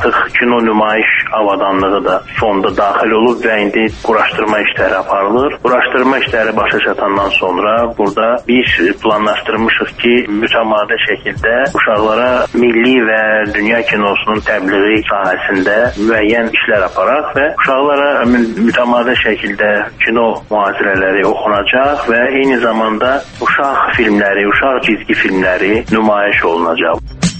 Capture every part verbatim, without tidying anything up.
artıq kino nümayiş avadanlığı da sonda daxil olub və indi quraşdırma işləri aparılır. Quraşdırma işləri başa çatandan sonra burada biz planlaşdırmışıq ki, mütəmadi şəkildə uşaqlara milli və dünya kinosunun təbliği sahəsində müəyyən işlər aparaq və uşaqlara mütəmadi şəkildə kino mühazirələri oxunacaq və eyni zamanda uşaq filmləri, uşaq cizgi filmləri nümayiş olunacaq.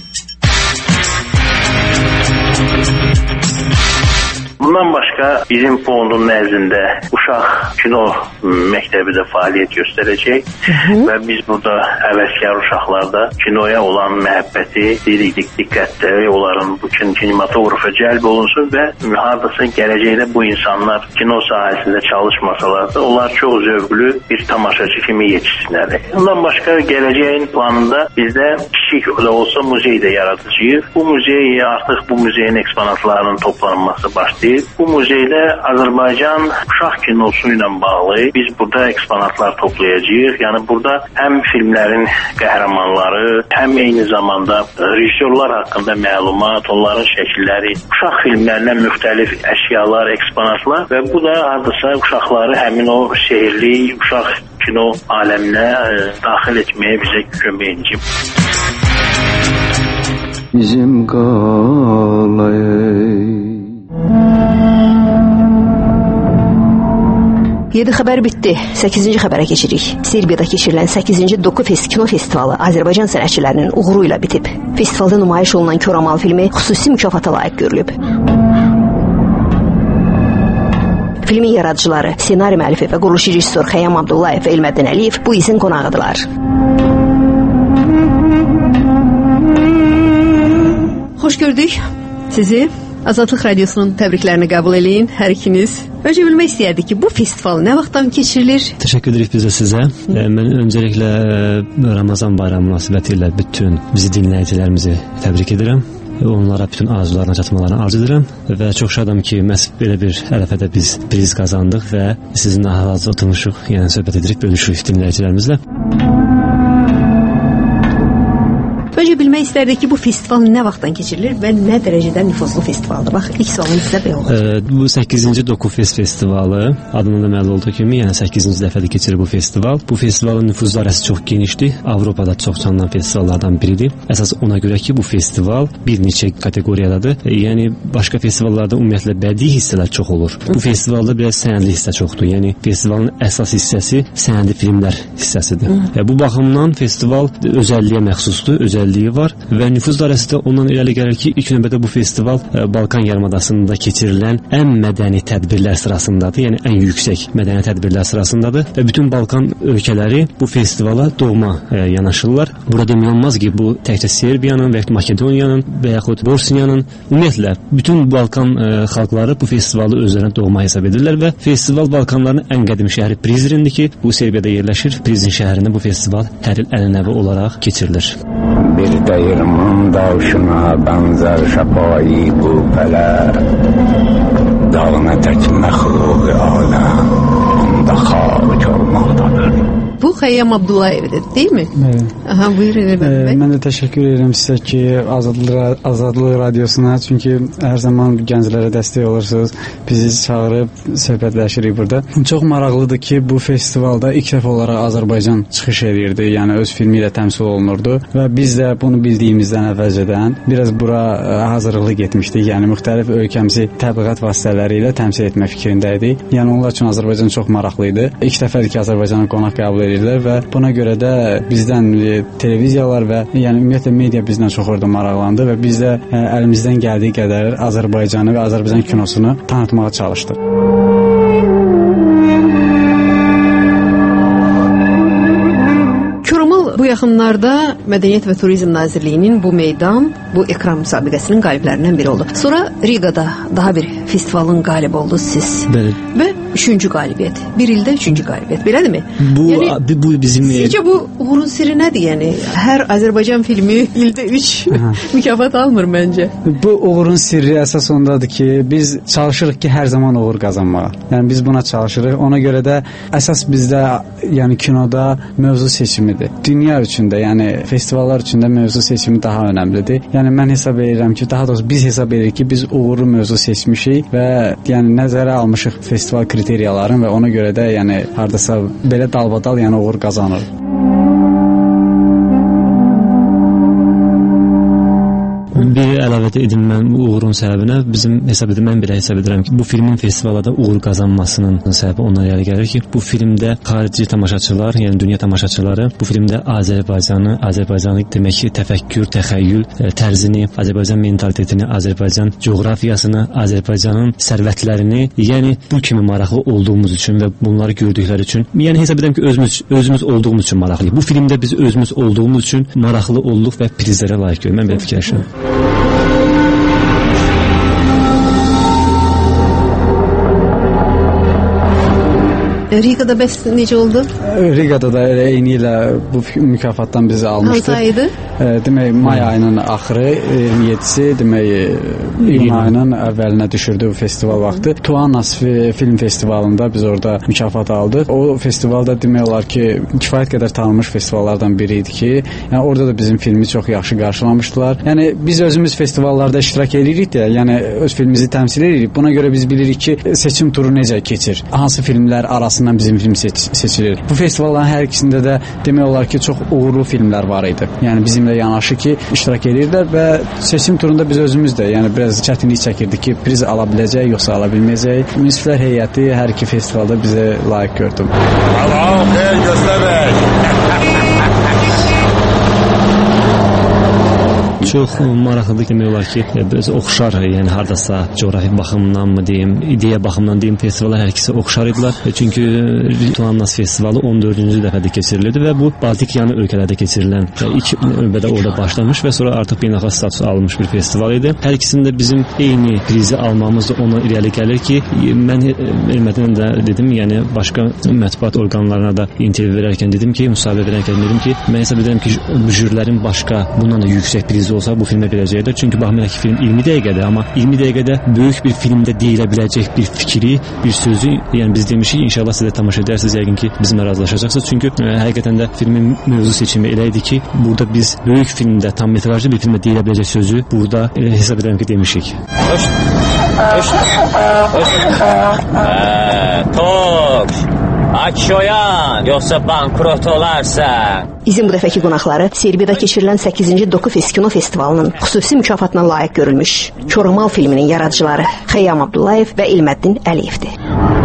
Bundan başqa bizim fondun nəzdində uşaq kino məktəbi də fəaliyyət göstərəcək və biz burada həvəskar uşaqlarda kinoya olan məhəbbəti, diqqətləri onların bu kinematografa cəlb olunsun və hardasa gələcəkdə bu insanlar kino sahəsində çalışmasalar da onlar çox zövqlü bir tamaşaçı kimi yetişsinlər. Bundan başqa gələcəyin planında bizdə kiçik da olsa muzey də yaradacağıq. Bu muzey artıq bu muzeyin eksponatlarının toplanması başlayır. Bu muzeydə Azərbaycan uşaq kinosu ilə bağlı biz burada eksponatlar toplayacağıq. Yəni burada həm filmlərin qəhrəmanları, həm eyni zamanda rejissorlar haqqında məlumat, onların şəkilləri, uşaq filmlərindən müxtəlif əşyalar, eksponatlar və bu da hardasa uşaqları həmin o sehirli uşaq kino aləminə daxil etməyə bizə kömək edəcək. Bizim qalay yedi xəbər bitdi. səkkizinci xəbərə keçirik. Serbiyada keçirilən səkkizinci Doku Fest kino festivalı Azərbaycan sənətçilərinin uğuru ilə bitib. Festivalda nümayiş olunan Koramal filmi xüsusi mükafata layiq görülüb. Filmin yaradıcıları, ssenari müəllifi və quruluş rejissoru Xəyyam Abdullayev və İlməddin Əliyev bu izin qonağıdırlar. Xoş gördük sizi. Azadlıq Radiosunun təbriklərini qəbul eləyin hər ikiniz. Öncə bilmək istəyərdik ki, bu festival nə vaxtdan keçirilir? Təşəkkür edirik bizə sizə. Mən öncəliklə Ramazan bayramı münasibətilə bütün bizi dinləyicilərimizi təbrik edirəm. Onlara bütün arzularına çatmalarını arzu edirəm və çox şadam ki, məhz belə bir ərəfədə biz priz qazandıq və sizinlə hal-hazırda oturmuşuq, yəni söhbət edirik, bölüşürük dinləyicilərimizlə. Öncə bilmək istərdik ki, bu festival nə vaxtdan keçirilir və nə dərəcədə nüfuzlu festivaldır? Bax, ilk sualım sizə belə olur. E, bu səkkizinci Doku Fest festivalı adından da məlum olduğu kimi, yəni səkkizinci dəfədə keçirir bu festival. Bu festivalın nüfuz dairəsi çox genişdir. Avropada çox tanınan festivallardan biridir. Əsas ona görə ki, bu festival bir neçə kateqoriyadadır. E, yəni başqa festivallarda ümumiyyətlə bədii hissələr çox olur. Bu festivalda biraz sənədli hissə çoxdur. Yəni festivalın əsas hissəsi sənədli filmlər hissəsidir. E, bu baxımdan festival özəlliyə məxsusdur, özəlliyə var və nüfuz dairəsi də ondan irəli gəlir ki, ilk növbədə bu festival e, Balkan yarımadasında keçirilən ən mədəni tədbirlər sırasındadır, yəni ən yüksək mədəni tədbirlər sırasındadır və bütün Balkan ölkələri bu festivala doğma e, yanaşırlar. Burada demək olmaz ki, bu təkcə Serbiyanın və Makedoniyanın və yaxud Bosniyanın, ümumiyyətlə bütün Balkan e, xalqları bu festivalı özlərinə doğma hesab edirlər və festival Balkanların ən qədim şəhəri Prizrendir ki, bu Serbiyada yerləşir. Prizren şəhərində bu festival hər il ənənəvi olaraq keçirilir. Bir değirman davşına benzer şapayı bu peler, dağına tek məxluq aləm, bunda xalq olmaqdadır. Bu Xəyyam Abdullayevdir, deyilmi? Evet. Aha, buyurun. Ee, mən də təşəkkür edirəm sizə ki, Azadlıq, Azadlıq Radiosuna, çünki hər zaman gənclərə dəstək olursunuz. Bizi çağırıb söhbətləşirik burada. Çox maraqlıdır ki, bu festivalda ilk dəfə olaraq Azərbaycan çıxış edirdi, yəni öz filmi ilə təmsil olunurdu və biz də bunu bildiyimizdən əvvəlcədən biraz bura hazırlıqlı getmişdik. Yəni müxtəlif ölkəmizi təbliğat vasitələri ilə təmsil etmək fikrindəydik. Yəni onlar üçün Azərbaycan çox maraqlı idi. İlk dəfədir ki, Azərbaycanı qonaq qəbul edirlər və buna görə də bizdən e, televiziyalar və yəni ümumiyyətlə media bizdən çox orada maraqlandı və biz də e, əlimizdən gəldiyi qədər Azərbaycanı və Azərbaycan kinosunu tanıtmağa çalışdıq. Koramal bu yaxınlarda Mədəniyyət və Turizm Nazirliyinin bu meydan, bu ekran müsabiqəsinin qaliblərindən biri oldu. Sonra Rigada daha bir festivalın qalibi oldu siz. Bəli. Və üçüncü qalibiyyət. Bir ildə üçüncü qalibiyyət. Belədirmi? Bu, yəni, bu bizim... Sizcə bu uğurun sirri nədir? Yəni, hər Azərbaycan filmi ildə üç mükafat almır məncə. Bu uğurun sirri əsas ondadır ki, biz çalışırıq ki, hər zaman uğur qazanmağa. Yəni, biz buna çalışırıq. Ona görə də əsas bizdə, yəni kinoda mövzu seçimidir. Dünya filmlər üçün də, yəni festivallar üçün də mövzu seçimi daha önəmlidir. Yəni mən hesab edirəm ki, daha doğrusu biz hesab edirik ki, biz uğurlu mövzu seçmişik və yəni nəzərə almışıq festival kriteriyalarını və ona görə də yəni hardasa belə dalbadal yəni uğur qazanır. Bir əlavə edim mən uğurun səbəbinə, bizim hesab edim, mən belə hesab edirəm ki, bu filmin festivalda uğur qazanmasının səbəbi ondan irəli gəlir ki, bu filmdə xarici tamaşaçılar, yəni dünya tamaşaçıları bu filmdə Azərbaycanı, Azərbaycanı demək ki, təfəkkür, təxəyyül tərzini, Azərbaycan mentalitetini, Azərbaycan coğrafiyasını, Azərbaycanın sərvətlərini, yəni bu kimi maraqlı olduğumuz üçün və bunları gördükləri üçün, yəni hesab edirəm ki, özümüz özümüz olduğumuz üçün maraqlıyıq. Bu filmdə biz özümüz olduğumuz üçün maraqlı olduq və prizlərə layiq görürəm. Mən belə fikirləşirəm. Riga'da bəs necə oldu? Riga'da da elə eyni ilə bu mükafatdan bizi almışdı. Hansı aydı? E, demək may ayının axırı iyirmi yeddisi, demək iyun ayının əvvəlinə düşürdü bu festival vaxtı. Tuanas film festivalında biz orada mükafat aldıq. O festivalda demək olar ki, kifayət qədər tanınmış festivallardan biri idi ki, yəni orada da bizim filmi çox yaxşı qarşılamışdılar. Yəni biz özümüz festivallarda iştirak edirik də, yəni öz filmimizi təmsil edirik. Buna görə biz bilirik ki, seçim turu necə keçir. Hansı filmlər arasında bizim film seç seçilir. Bu festivalların hər ikisində də demək olar ki, çox uğurlu filmlər var idi. Yəni bizimlə yanaşı ki, iştirak edirdilər və seçim turunda biz özümüz də yəni biraz çətinlik çəkirdik ki, priz ala biləcək, yoxsa ala bilməyəcək. Münsiflər heyəti hər iki festivalda bizə layiq gördüm. Allah'ım xeyir göstərək. Çox maraqlıdır demək olar ki, biz oxşar, yəni hardasa coğrafi baxımdanmı deyim, ideya baxımından deyim, festivallar hər ikisi oxşar idilər. Çünki Tuanas festivalı on dördüncü dəfədə keçirilirdi və bu Baltik yanı ölkələrdə keçirilən ilk növbədə orada başlamış və sonra artıq beynəlxalq status almış bir festival idi. Hər ikisində bizim eyni prizi almamız da ona irəli gəlir ki, mən Elmədin də dedim, yəni başqa mətbuat orqanlarına da intervyu verərkən dedim ki, müsahibə verərkən dedim ki, mən hesab edirəm ki, jürilərin başqa bundan da yüksək prizi olsa bu filmə verəcəkdir. Çünki baxmayaraq ki, film iyirmi dəqiqədir, amma iyirmi dəqiqədə böyük bir filmdə deyilə biləcək bir fikri, bir sözü, yəni biz demişik, inşallah siz də tamaşa edərsiniz, yəqin ki, bizimlə razılaşacaqsınız. Çünki ə, həqiqətən də filmin mövzu seçimi elə idi ki, burada biz böyük filmdə, tam metrajlı bir filmdə deyilə biləcək sözü burada ə, hesab edirəm ki, demişik. Hoş. Hoş. Hoş. Toş. Aç oyan, yoxsa bankrot olarsan. İzin bu dəfəki qonaqları Serbiyada keçirilən səkkizinci Dokufes kino festivalının xüsusi mükafatına layiq görülmüş Koramal filminin yaradıcıları Xeyyam Abdullayev və İlməddin Əliyevdir.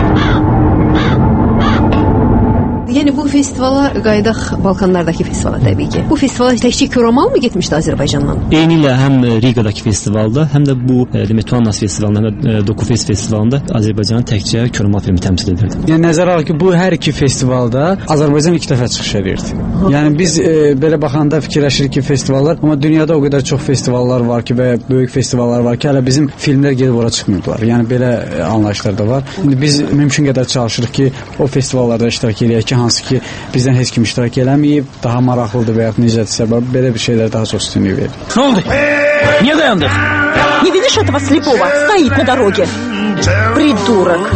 Yəni bu festivala qayıdaq, Balkanlardakı festivala təbii ki. Bu festivala təkcə Koramal mı getmişdi Azərbaycandan? Eyni ilə həm Rigadakı festivalda, həm də bu demək Tuanas festivalında, həm də Dokufes festivalında Azərbaycanın təkcə Koramal filmi təmsil edirdi. Yəni nəzərə alaq ki, bu hər iki festivalda Azərbaycan ilk dəfə çıxış edirdi. Yəni biz e, belə baxanda fikirləşirik ki, festivallar, amma dünyada o qədər çox festivallar var ki və böyük festivallar var ki, hələ bizim filmlər gedib ora çıxmırdılar. Yəni belə e, anlayışlar da var. İndi biz mümkün qədər çalışırıq ki, o festivallarda iştirak edək ki, hansı ki bizdən heç kim iştirak eləməyib, daha maraqlıdır və ya necədir səbəb, belə bir şeylər daha çox üstünlük verir. Ne oldu? Niye dayandık? Не видишь этого слепого? Стоит на дороге. Придурок.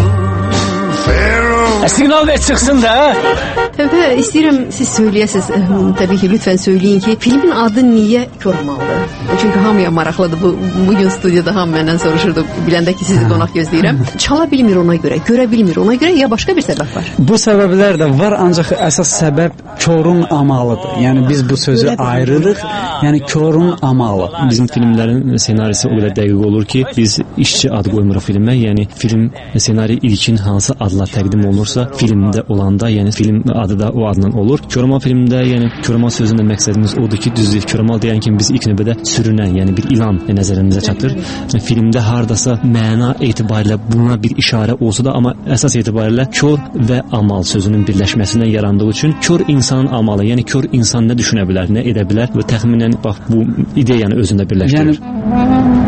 Signal ver çıxsın da. Və istəyirəm siz söyləyəsiniz, təbii ki, lütfən söyləyin ki, filmin adı niyə Koramaldır? Çünki hamıya maraqlıdır. Bu, bugün studiyada hamı məndən soruşurdu, biləndə ki, sizi qonaq gözləyirəm. Çala bilmir ona görə, görə bilmir ona görə, ya başqa bir səbəb var? Bu səbəblər də var, ancaq əsas səbəb körün amalıdır. Yəni biz bu sözü ayrılıq, yəni körün amalı. Bizim filmlərin ssenarisi o qədər dəqiq olur ki, biz işçi adı qoymuruq filmə, yəni film ssenari ilkin hansı adla təqdim olunursa, filmdə olanda, yəni film adı da o adla olur. Koramal filmdə, yəni Koramal sözündə məqsədimiz odur ki, düzdür, Koramal deyən kimi biz ilk növbədə sürünən, yəni bir ilan nəzərimizə çatır. Filmdə hardasa məna etibarilə buna bir işarə olsa da, amma əsas etibarilə kör və amal sözünün birləşməsindən yarandığı üçün kör insanın amalı, yəni kör insan nə düşünə bilər, nə edə bilər və təxminən bax bu ideyanı özündə birləşdirir. Yəni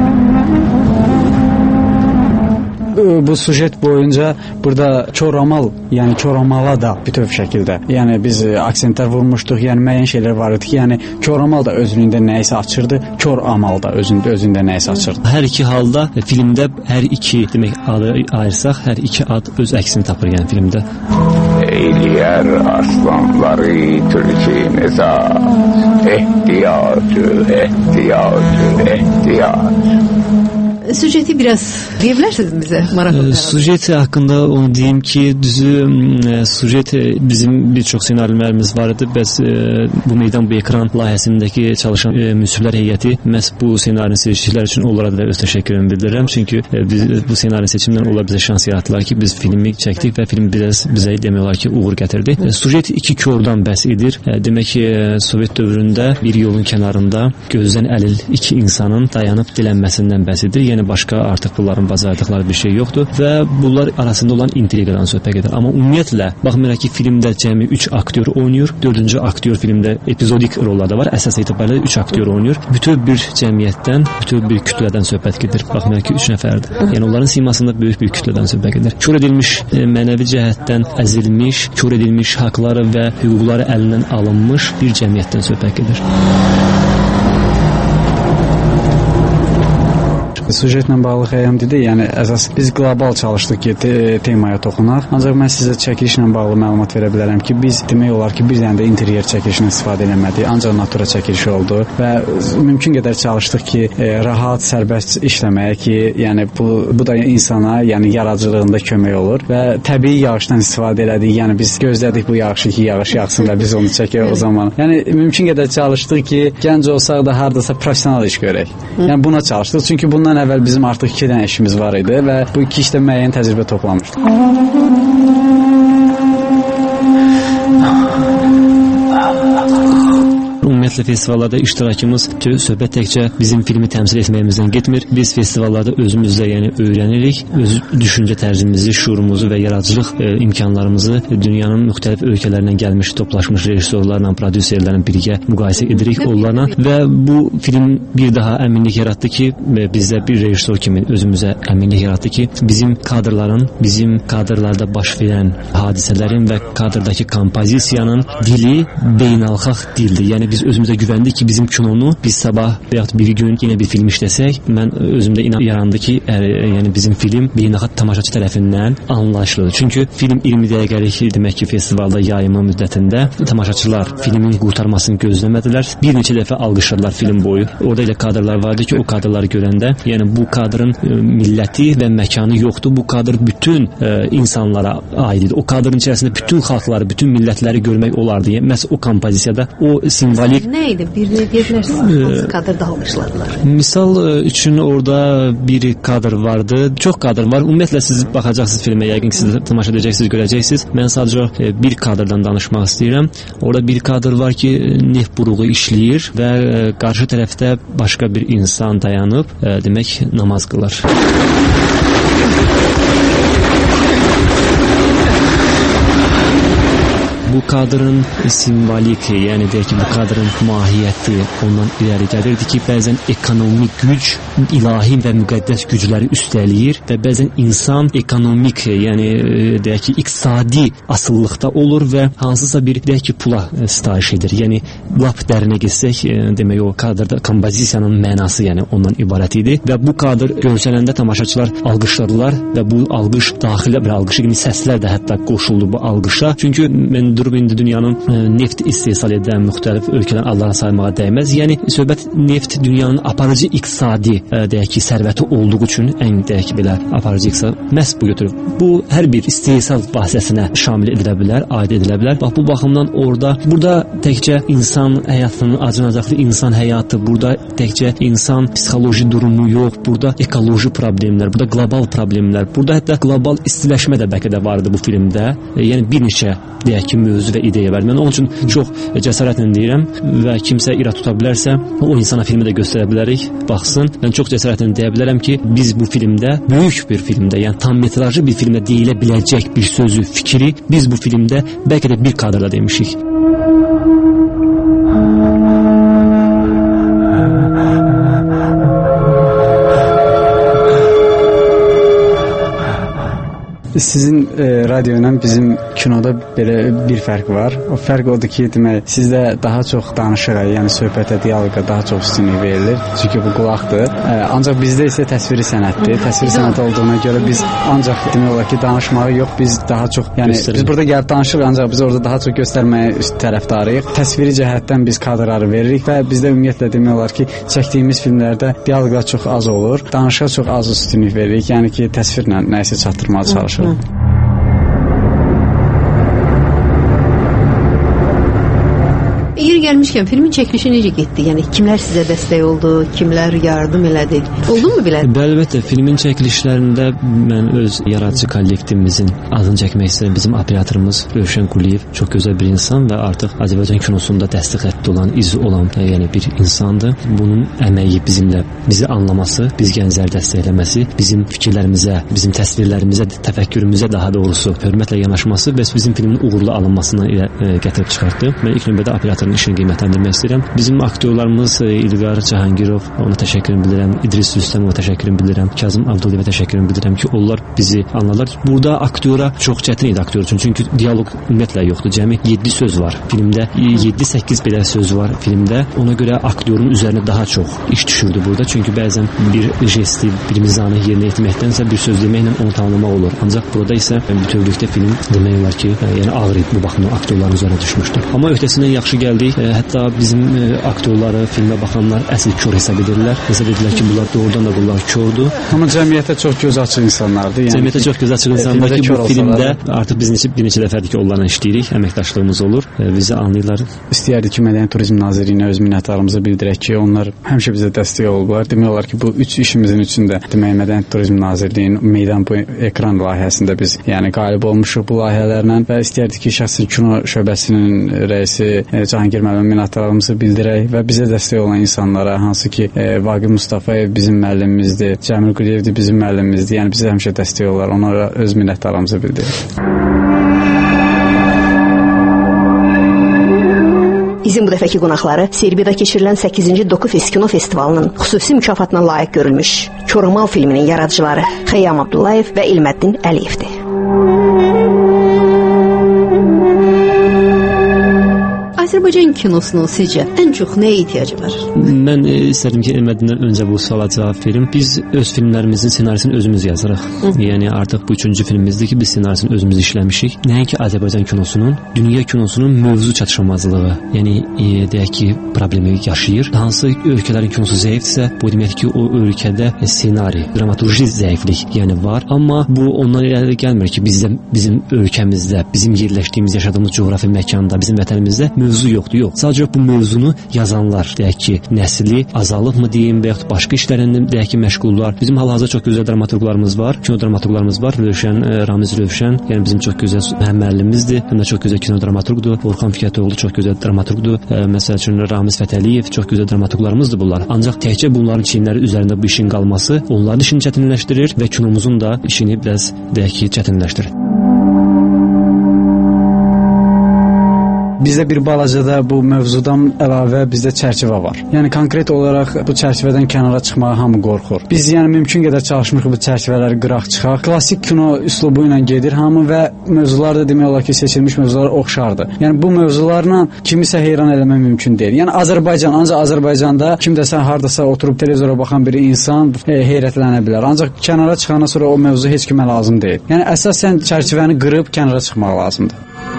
bu sujet boyunca burada Koramal, yəni Koramala da bütöv şəkildə, yəni biz aksentlər vurmuşduq, yəni müəyyən şeylər var idi ki, yəni Koramal da özlüyündə nəyisə açırdı, Kör amal da özündə özündə nəyisə açırdı. Hər iki halda filmdə hər iki demək adı ayırsaq, hər iki ad öz əksini tapır yəni filmdə. eyləyər aslanları Türki nizam. Ehtiyacı, ehtiyacı, ehtiyac. Süjeti biraz deyə bilərsiniz bizə maraqlı? Süjet haqqında onu deyim ki, düzü süjet bizim bir çox ssenarilərimiz var idi. Bəs e, bu meydan bu ekran layihəsindəki çalışan e, müsirlər heyəti məhz bu ssenarini seçdikləri üçün onlara da öz təşəkkürümü bildirirəm. Çünki e, biz bu ssenari seçimindən onlar bizə şans yaratdılar ki, biz filmi çəkdik və film biraz bizə demək olar ki, uğur gətirdi. E, süjet iki kordan bəhs edir. E, demək ki, e, Sovet dövründə bir yolun kənarında gözdən əlil iki insanın dayanıb dilənməsindən bəhs edir. Yəni başqa artıq bunların bacardıqları bir şey yoxdur və bunlar arasında olan intriqadan söhbət gedir. Amma ümumiyyətlə baxmayaraq ki, filmdə cəmi üç aktyor oynayır. dördüncü aktyor filmdə epizodik rollarda var. Əsas etibarilə üç aktyor oynayır. Bütün bir cəmiyyətdən, bütün bir kütlədən söhbət gedir. Baxmayaraq ki, üç nəfərdir. Yəni onların simasında böyük bir kütlədən söhbət gedir. Kör edilmiş e, mənəvi cəhətdən əzilmiş, kör edilmiş haqları və hüquqları əlindən alınmış bir cəmiyyətdən söhbət gedir. Süjetlə bağlı xəyam dedi, yəni əsas biz qlobal çalışdıq ki, te temaya toxunaq. Ancaq mən sizə çəkilişlə bağlı məlumat verə bilərəm ki, biz demək olar ki, bir dənə də interyer çəkilişindən istifadə eləmədik, ancaq natura çəkilişi oldu və mümkün qədər çalışdıq ki, e, rahat, sərbəst işləməyə ki, yəni bu bu da insana, yəni yaradıcılığında kömək olur və təbii yağışdan istifadə elədik. Yəni biz gözlədik bu yağışı ki, yağış yağsın və biz onu çəkək o zaman. Yəni mümkün qədər çalışdıq ki, gənc olsaq da hardasa professional iş görək. Yəni buna çalışdıq. Çünki bundan əvvəl bizim artıq iki dənə işimiz var idi və bu iki işdə müəyyən təcrübə toplamışdıq. Ümumiyyətlə festivallarda iştirakımız söhbət təkcə bizim filmi təmsil etməyimizdən getmir. Biz festivallarda özümüzdə yəni öyrənirik, öz düşüncə tərzimizi, şuurumuzu və yaradıcılıq e, imkanlarımızı dünyanın müxtəlif ölkələrindən gəlmiş, toplaşmış rejissorlarla, prodüserlərlə birgə müqayisə edirik onlarla və bu film bir daha əminlik yaratdı ki, bizdə bir rejissor kimi özümüzə əminlik yaratdı ki, bizim kadrların, bizim kadrlarda baş verən hadisələrin və kadrdakı kompozisiyanın dili beynəlxalq dildir. Yəni biz özümüzə güvəndik ki, bizim kinonu biz sabah və yaxud bir gün yenə bir film işləsək, mən özümdə inan yarandı ki, ə, yəni bizim film beynəlxalq tamaşaçı tərəfindən anlaşılır. Çünki film iyirmi dəqiqəlik demək ki, festivalda yayımı müddətində tamaşaçılar filmin qurtarmasını gözləmədilər. Bir neçə dəfə alqışladılar film boyu. Orada elə kadrlar vardı ki, o kadrları görəndə, yəni bu kadrın ə, milləti və məkanı yoxdur. Bu kadr bütün ə, insanlara aid idi. O kadrın içərisində bütün xalqları, bütün millətləri görmək olardı. Yəni məhz o kompozisiyada o simvolik Nə idi? Bir nə deyirsiniz? Hansı kadrda almışlardılar? Misal üçün orada bir kadr vardı. Çox kadr var. Ümumiyyətlə siz baxacaqsınız filmə, yəqin ki, siz tamaşa edəcəksiniz, görəcəksiniz. Mən sadəcə bir kadrdan danışmaq istəyirəm. Orada bir kadr var ki, neft buruğu işləyir və qarşı tərəfdə başqa bir insan dayanıb, demək, namaz qılır. Bu kadrın simvolik, yəni deyək ki, bu kadrın mahiyyəti ondan irəli gəlirdi ki, bəzən ekonomik güc ilahi və müqəddəs gücləri üstələyir və bəzən insan ekonomik, yəni deyək ki, iqtisadi asıllıqda olur və hansısa bir deyək ki, pula sitayiş edir. Yəni lap dərinə getsək, demək o kadrda kompozisiyanın mənası, yəni ondan ibarət idi və bu kadr görsələndə tamaşaçılar alqışladılar və bu alqış daxilə bir alqış, yəni səslər də hətta qoşuldu bu alqışa. Çünki mən durub indi dünyanın e, neft istehsal edən müxtəlif ölkələrin adlarını saymağa dəyməz. Yəni söhbət neft dünyanın aparıcı iqtisadi e, deyək ki, sərvəti olduğu üçün ən deyək ki, belə aparıcı iqtisad məhz bu götürür. Bu hər bir istehsal bahsəsinə şamil edilə bilər, aid edilə bilər. Bax bu baxımdan orada burada təkcə insan həyatının acınacaqlı insan həyatı, burada təkcə insan psixoloji durumu yox, burada ekoloji problemlər, burada qlobal problemlər, burada hətta qlobal istiləşmə də bəlkə də vardı bu filmdə. E, yəni bir neçə deyək ki, mövzu və ideya var. Mən onun üçün çox cəsarətlə deyirəm və kimsə irad tuta bilərsə, o insana filmi də göstərə bilərik, baxsın. Mən çox cəsarətlə deyə bilərəm ki, biz bu filmdə, böyük bir filmdə, yəni tam metrajlı bir filmdə deyilə biləcək bir sözü, fikri biz bu filmdə bəlkə də bir kadrda demişik. Sizin e, radyo ilə bizim kinoda belə bir fərq var. O fərq odur ki, demək, sizdə daha çox danışığa, yəni söhbətə, dialoqa daha çox üstünlük verilir. Çünki bu qulaqdır. E, ancaq bizdə isə təsviri sənətdir. Təsviri sənət olduğuna görə biz ancaq demək olar ki, danışmağı yox, biz daha çox, yəni göstərir. Biz burada gəlib danışırıq, ancaq biz orada daha çox göstərməyə tərəfdarıyıq. Təsviri cəhətdən biz kadrları veririk və bizdə ümumiyyətlə demək olar ki, çəkdiyimiz filmlərdə dialoqlar çox az olur. Danışığa çox az üstünlük veririk. Yəni ki, təsvirlə nəyisə çatdırmağa çalışırıq. Yeri gəlmişkən filmin çəkilişi necə getdi? Yəni kimlər sizə dəstək oldu, kimlər yardım elədi? Oldu mu belə? Əlbəttə, filmin çəkilişlərində mən öz yaradıcı kollektivimizin adını çəkmək istəyirəm. Bizim operatorumuz Rövşən Quliyev çox gözəl bir insan və artıq Azərbaycan kinosunda dəstək xətti olan, izi olan, yəni bir insandır. Bunun əməyi bizimlə, bizi anlaması, biz gəncləri dəstəkləməsi, bizim fikirlərimizə, bizim təsvirlərimizə, təfəkkürümüzə daha doğrusu hörmətlə yanaşması və bizim filmin uğurlu alınmasına ilə e, gətirib çıxartdı. Mən ilk növbədə operatorun işini qiymətləndirmək istəyirəm. Bizim aktyorlarımız İlqar Cahangirov, ona təşəkkürüm bildirəm. İdris Rüstəmovə təşəkkürüm bildirəm. Kazım Abdullayevə təşəkkürüm bildirəm ki, onlar bizi anladılar. Burada aktyora çox çətin idi aktyor üçün. Çünki dialoq ümumiyyətlə yoxdur. Cəmi yeddi söz var filmdə. yeddi səkkiz belə söz var filmdə. Ona görə aktyorun üzərinə daha çox iş düşürdü burada. Çünki bəzən bir jesti, bir mizanı yerinə yetirməkdənsə bir söz deməklə onu tamamlamaq olur. Ancaq burada isə bütövlükdə film demək olar ki, yəni ağır idi bu baxımdan aktyorların üzərinə düşmüşdü. Amma öhdəsindən yaxşı gəldi. Hətta bizim aktyorları, filmə baxanlar əsl kör hesab edirlər. Hesab edirlər ki, bunlar doğrudan da bunlar kördür. Amma cəmiyyətə çox göz açıq insanlardır. Yəni cəmiyyətə çox göz açıq insanlar ki, bu filmdə artıq biz neçə, bir neçə dəfədir ki, onlarla işləyirik, əməkdaşlığımız olur. Bizi anlayırlar. İstəyərdik ki, Mədəniyyət Turizm Nazirliyinə öz minnətdarlığımızı bildirək ki, onlar həmişə bizə dəstək olublar. Demək olar ki, bu üç işimizin üçündə demək Mədəniyyət Turizm Nazirliyinin Meydan bu ekran layihəsində biz yəni qalib olmuşuq bu layihələrlə və istəyərdik ki, şəxsi kino şöbəsinin rəisi Cahangir müəllimə minnətdarlığımızı bildirək və bizə dəstək olan insanlara, hansı ki, e, Vaqif Mustafayev bizim müəllimimizdir, Cəmil Quliyevdir bizim müəllimimizdir. Yəni bizə həmişə dəstək olurlar. Onlara öz minnətdarlığımızı bildiririk. Bizim bu dəfəki qonaqları Serbiyada keçirilən səkkizinci Dokufes kino festivalının xüsusi mükafatına layiq görülmüş Çoramal filminin yaradıcıları Xəyyam Abdullayev və İlməddin Əliyevdir. Azərbaycan kinosunun sizcə ən çox nəyə ehtiyacı var? Mən e, istədim ki, Elmədindən öncə bu suala cavab verim. Biz öz filmlərimizin ssenarisini özümüz yazırıq. Hı. Yəni artıq bu üçüncü filmimizdir ki, biz ssenarisini özümüz işləmişik. Nəinki Azərbaycan kinosunun, dünya kinosunun mövzu çatışmazlığı, yəni e, deyək ki, problemi yaşayır. Hansı ölkələrin kinosu zəifdirsə, bu demək ki, o ölkədə e, ssenari, dramaturji zəiflik yəni var. Amma bu ondan irəli gəlmir ki, bizdə, bizim ölkəmizdə, bizim yerləşdiyimiz, yaşadığımız coğrafi məkanda, bizim vətənimizdə mövzu yoxdur, yox. Sadəcə bu mövzunu yazanlar, deyək ki, nəsli azalıbmı deyim və yaxud başqa işlərlə deyək ki, məşğullar. Bizim hal-hazırda çox gözəl dramaturqlarımız var, kino dramaturqlarımız var. Rövşən, Ramiz Rövşən, yəni bizim çox gözəl həm müəllimimizdir, həm də çox gözəl kino dramaturqdur. Orxan Fikətoğlu çox gözəl dramaturqdur. Məsəl üçün Ramiz Fətəliyev çox gözəl dramaturqlarımızdır bunlar. Ancaq təkcə bunların çiyinləri üzərində bu işin qalması onların işini çətinləşdirir və kinomuzun da işini biraz deyək ki, çətinləşdirir. Bizdə bir balaca da bu mövzudan əlavə bizdə çərçivə var. Yəni konkret olaraq bu çərçivədən kənara çıxmağa hamı qorxur. Biz yəni mümkün qədər çalışmışıq bu çərçivələri qıraq çıxaq. Klassik kino üslubu ilə gedir hamı və mövzular da demək olar ki, seçilmiş mövzular oxşardır. Yəni bu mövzularla kimisə heyran eləmək mümkün deyil. Yəni Azərbaycan, ancaq Azərbaycanda kim desə hardasa oturub televizora baxan bir insan e, heyrətlənə bilər. Ancaq kənara çıxandan sonra o mövzu heç kimə lazım deyil. Yəni əsasən çərçivəni qırıb kənara çıxmaq lazımdır.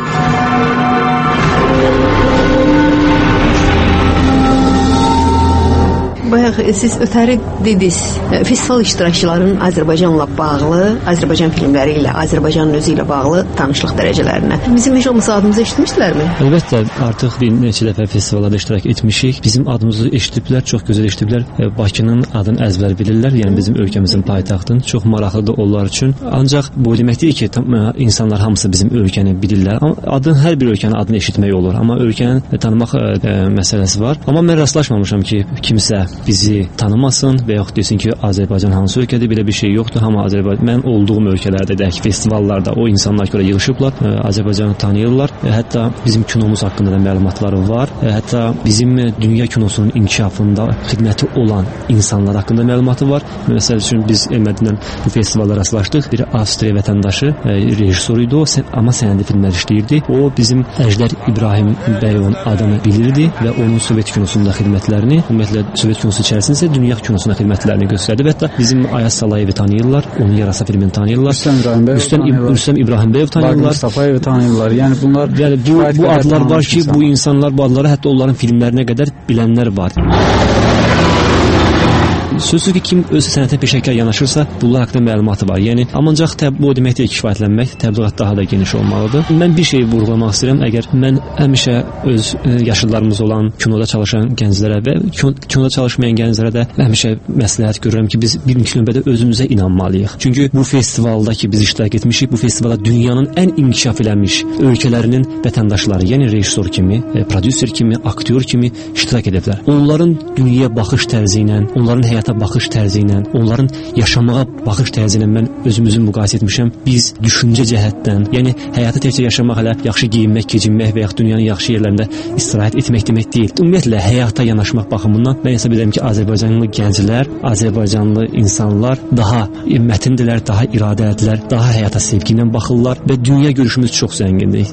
Bayaq siz ötəri dediniz, festival iştirakçılarının Azərbaycanla bağlı, Azərbaycan filmləri ilə, Azərbaycanın özü ilə bağlı tanışlıq dərəcələrinə. Bizim heç olmasa adımızı eşitmişdilərmi? Əlbəttə, artıq bir neçə dəfə festivallarda iştirak etmişik. Bizim adımızı eşitiblər, çox gözəl eşitiblər. Bakının adını əzbər bilirlər, yəni bizim ölkəmizin paytaxtını. Çox maraqlıdır onlar üçün. Ancaq bu demək deyil ki, tam, insanlar hamısı bizim ölkəni bilirlər. Adın hər bir ölkənin adını eşitmək olur, amma ölkəni tanımaq ə, məsələsi var. Amma mən rastlaşmamışam ki, kimsə bizi bizi tanımasın və yaxud desin ki, Azərbaycan hansı ölkədir, belə bir şey yoxdur. Amma Azərbaycan, mən olduğum ölkələrdə də, festivallarda o insanlar görə yığışıblar, Azərbaycanı tanıyırlar. Hətta bizim kinomuz haqqında da məlumatları var. Hətta bizim dünya kinosunun inkişafında xidməti olan insanlar haqqında məlumatı var. Məsəl üçün biz Elmədindən bu festivalda rastlaşdıq. Bir Avstriya vətəndaşı, rejissor idi o, amma sənədi filmlər işləyirdi. O bizim Əjdər İbrahim bəyovun adını bilirdi və onun Sovet kinosunda xidmətlərini, ümumiyyətlə Sovet kinosu içərisində isə dünya kinosuna xidmətlərini göstərdi və hətta bizim Ayaz Salayevi tanıyırlar, onun Yarasa filmini tanıyırlar. Rüstəm İbrahim Bəyev tanıyırlar. Rüstəm İbrahim Bəyev tanıyırlar. Mustafayevi tanıyırlar. Yəni bunlar yəni bu, bu adlar var ki, bu insanlar bu adları hətta onların filmlərinə qədər bilənlər var. Sözsüz ki, kim öz sənətə peşəkar yanaşırsa, bunlar haqqında məlumatı var. Yəni, ancaq bu demək deyil, kifayətlənmək, təbliğat daha da geniş olmalıdır. Mən bir şey vurğulamaq istəyirəm. Əgər mən həmişə öz yaşlılarımız olan kinoda çalışan gənclərə və kinoda çalışmayan gənclərə də həmişə məsləhət görürəm ki, biz bir növbədə özümüzə inanmalıyıq. Çünki bu festivalda ki, biz iştirak etmişik, bu festivala dünyanın ən inkişaf eləmiş ölkələrinin vətəndaşları, yəni rejissor kimi, prodüser kimi, aktyor kimi iştirak ediblər. Onların dünyaya baxış tərzi ilə, onların həyat baxış tərzi ilə, onların yaşamağa baxış tərzi ilə mən özümüzü müqayisə etmişəm. Biz düşüncə cəhətdən, yəni həyatı təkcə yaşamaq, hələ yaxşı geyinmək, keçinmək və yaxud dünyanın yaxşı yerlərində istirahət etmək demək deyil. Ümumiyyətlə həyata yanaşmaq baxımından mən hesab edirəm ki, Azərbaycanlı gənclər, Azərbaycanlı insanlar daha mətindirlər, daha iradəlidirlər, daha həyata sevgi ilə baxırlar və dünya görüşümüz çox zəngindir.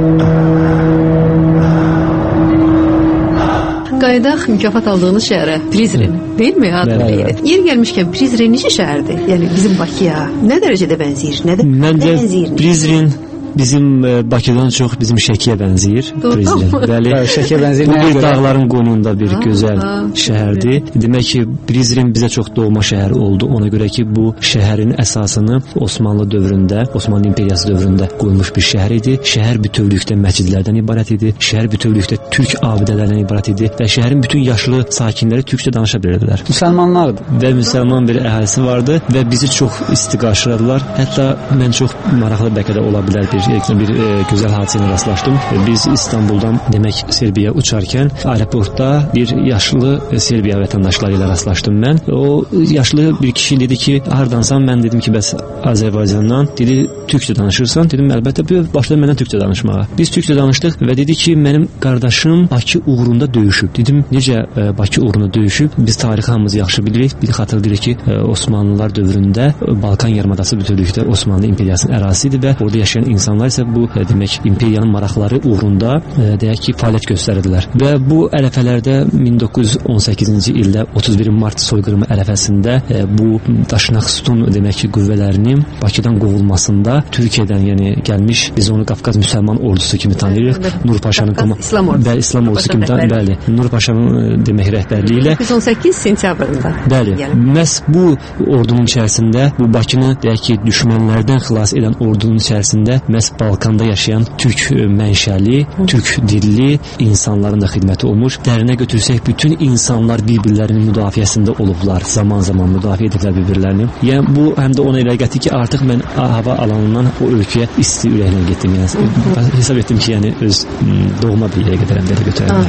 Qayıdaq mükafat aldığınız şəhərə, Prizren, deyilmi? Yer gəlmişkən Prizren necə şəhərdir? Yəni bizim Bakıya nə dərəcədə bənzəyir? Nə də bənzəyir? Prizren bizim Bakıdan çox bizim Şəkiyə bənzəyir. Bəli, Şəkiyə bənzəyir. Bu bir dağların qoynunda bir gözəl şəhərdir. Demək ki, Prizren bizə çox doğma şəhər oldu. Ona görə ki, bu şəhərin əsasını Osmanlı dövründə, Osmanlı imperiyası dövründə qoyulmuş bir şəhər idi. Şəhər bütövlükdə məscidlərdən ibarət idi. Şəhər bütövlükdə türk abidələrindən ibarət idi və şəhərin bütün yaşlı sakinləri türkçə danışa bilirdilər. Müsəlmanlardı və müsəlman bir əhalisi vardı və bizi çox istiqaşladılar. Hətta mən çox maraqlı bəlkə də ola bilər bir bir e, gözəl hadisə ilə rastlaşdım. Biz İstanbuldan demək Serbiyaya uçarkən aeroportda bir yaşlı e, Serbiya vətəndaşları ilə rastlaşdım mən. O yaşlı bir kişi dedi ki, hardansan? Mən dedim ki, bəs Azərbaycandan. Dedi, türkçə danışırsan? Dedim, əlbəttə. Başladı məndən türkçə danışmağa. Biz türkçə danışdıq və dedi ki, mənim qardaşım Bakı uğrunda döyüşüb. Dedim, necə e, Bakı uğrunda döyüşüb? Biz tarixi hamımız yaxşı bilirik. Bir xatırlayırıq ki, e, Osmanlılar dövründə Balkan yarımadası bütövlükdə Osmanlı imperiyasının ərazisi idi və orada yaşayan insan İnsanlar isə bu demək imperiyanın maraqları uğrunda deyək ki, fəaliyyət göstərirdilər. Və bu ərəfələrdə min doqquz yüz on səkkizinci ildə otuz bir mart soyqırımı ərəfəsində bu Daşnaq Sütun demək ki, qüvvələrinin Bakıdan qovulmasında Türkiyədən, yəni gəlmiş, biz onu Qafqaz müsəlman ordusu kimi tanıyırıq. Nur Paşanın İslam ordusu, bəli, İslam ordusu kimi bəli, Nur Paşanın demək rəhbərliyi ilə on səkkiz sentyabrında. Bəli. Məhz bu ordunun içərisində, bu Bakını deyək ki, düşmənlərdən xilas edən ordunun içərisində məhz Balkanda yaşayan türk mənşəli, türk dilli insanların da xidməti olmuş. Dərinə götürsək, bütün insanlar bir-birlərinin müdafiəsində olublar. Zaman-zaman müdafiə ediblər bir-birlərini. Yəni, bu həm də ona elə gətir ki, artıq mən hava alanından o ölkəyə isti ürəklə getdim. Yəni, hesab etdim ki, yəni, öz doğma bir yerə gedərəm, belə götürərəm.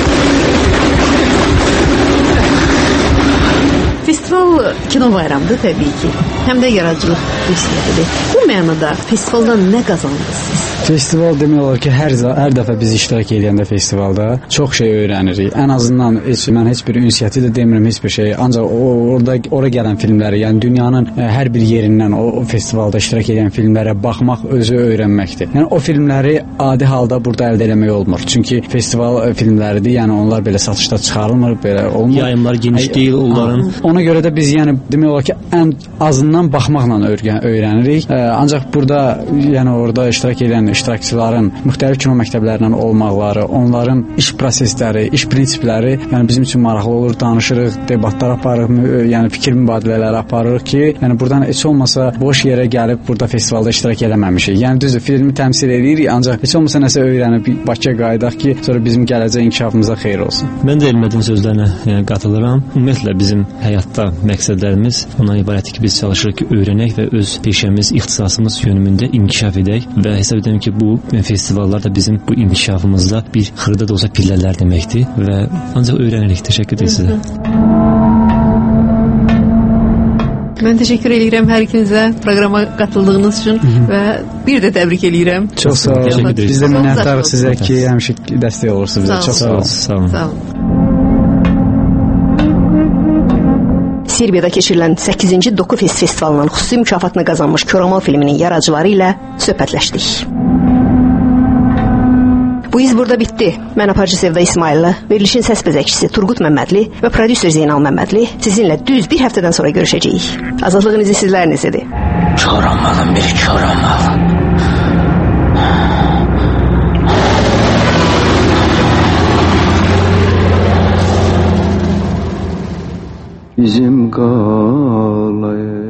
Festival kino bayramıdır təbii ki. Həm də yaradıcılıq festivalıdır. Bu mənada festivaldan nə qazandınız siz? Festival demək olar ki, hər, hər dəfə biz iştirak edəndə festivalda çox şey öyrənirik. Ən azından heç, mən heç bir ünsiyyəti də demirəm, heç bir şey. Ancaq o, orada ora gələn filmləri, yəni dünyanın ə, hər bir yerindən o, o festivalda iştirak edən filmlərə baxmaq özü öyrənməkdir. Yəni o filmləri adi halda burada əldə etmək olmur. Çünki festival filmləridir, yəni onlar belə satışda çıxarılmır, belə olmur. Yayımlar geniş Ay, deyil onların. Aha. Ona görə də biz yəni demək olar ki, ən azından baxmaqla öyrənirik. Ə, ancaq burada yəni orada iştirak edən iştirakçıların müxtəlif kino məktəblərindən olmaqları, onların iş prosesləri, iş prinsipləri yəni bizim üçün maraqlı olur, danışırıq, debatlar aparırıq, yəni fikir mübadilələri aparırıq ki, yəni buradan heç olmasa boş yerə gəlib burada festivalda iştirak eləməmişik. Yəni düzdür, filmi təmsil edirik, ancaq heç olmasa nəsə öyrənib Bakıya qayıdaq ki, sonra bizim gələcək inkişafımıza xeyir olsun. Mən də Elmədin sözlərinə yəni, qatılıram. Ümumiyyətlə bizim həyatda məqsədlərimiz ondan ibarətdir ki, biz çalışırıq ki, öyrənək və öz peşəmiz, ixtisasımız yönümündə inkişaf edək və hesab edirəm ki, bu festivallar da bizim bu inkişafımızda bir xırda da olsa pillələr deməkdir və ancaq öyrənirik. Təşəkkür edirəm sizə. Mən təşəkkür edirəm hər ikinizə proqrama qatıldığınız üçün və bir də təbrik edirəm. Çox sağ olun. Biz də minnətdarıq sizə ki, həmişə dəstək olursunuz bizə. Çox sağ olun. Sağ olun. Sağ olun. Serbiyada keçirilən səkkizinci Doku Fest festivalının xüsusi mükafatını qazanmış Koramal filminin yaradıcıları ilə söhbətləşdik. Bu iz burada bitdi. Mən aparıcı Sevda İsmaillə, verilişin səs bəzəkçisi Turqut Məmmədli və prodüser Zeynal Məmmədli sizinlə düz bir həftədən sonra görüşəcəyik. Azadlığın izi sizlərinizdədir. Koramalım bir koramal. Bizim qalay